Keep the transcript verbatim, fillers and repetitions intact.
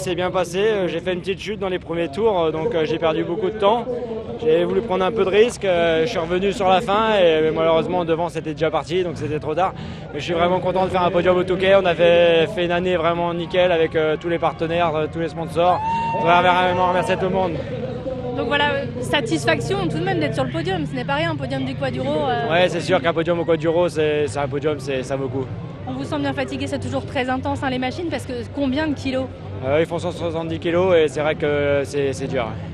C'est bien passé, j'ai fait une petite chute dans les premiers tours, donc j'ai perdu beaucoup de temps. J'ai voulu prendre un peu de risque, je suis revenu sur la fin et malheureusement devant c'était déjà parti, donc c'était trop tard. Mais je suis vraiment content de faire un podium au Touquet. On a fait, fait une année vraiment nickel avec euh, tous les partenaires, euh, tous les sponsors. Je voudrais vraiment remercier tout le monde. Donc voilà, satisfaction tout de même d'être sur le podium, ce n'est pas rien, un podium du Quaduro. Euh... Ouais, c'est sûr qu'un podium au Quaduro, c'est un podium, ça vaut le coup. On vous sent bien fatigué, c'est toujours très intense hein, les machines, parce que combien de kilos? euh, Ils font cent soixante-dix kilos et c'est vrai que c'est dur.